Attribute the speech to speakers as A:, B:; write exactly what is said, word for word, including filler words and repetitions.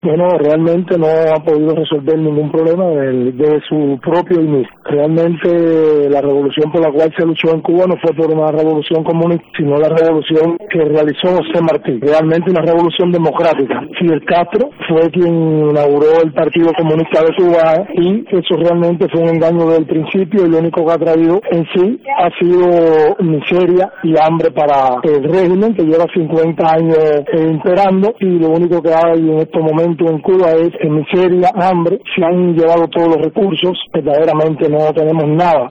A: Bueno, realmente no ha podido resolver ningún problema desde de su propio inicio. Realmente la revolución por la cual se luchó en Cuba no fue por una revolución comunista, sino la revolución que realizó José Martí. Realmente una revolución democrática. Fidel Castro fue quien inauguró el Partido Comunista de Cuba y eso realmente fue un engaño desde el principio y lo único que ha traído en sí ha sido miseria y hambre para el régimen que lleva cincuenta años imperando y lo único que hay en estos momentos en Cuba es en miseria, hambre, se han llevado todos los recursos, verdaderamente no tenemos nada.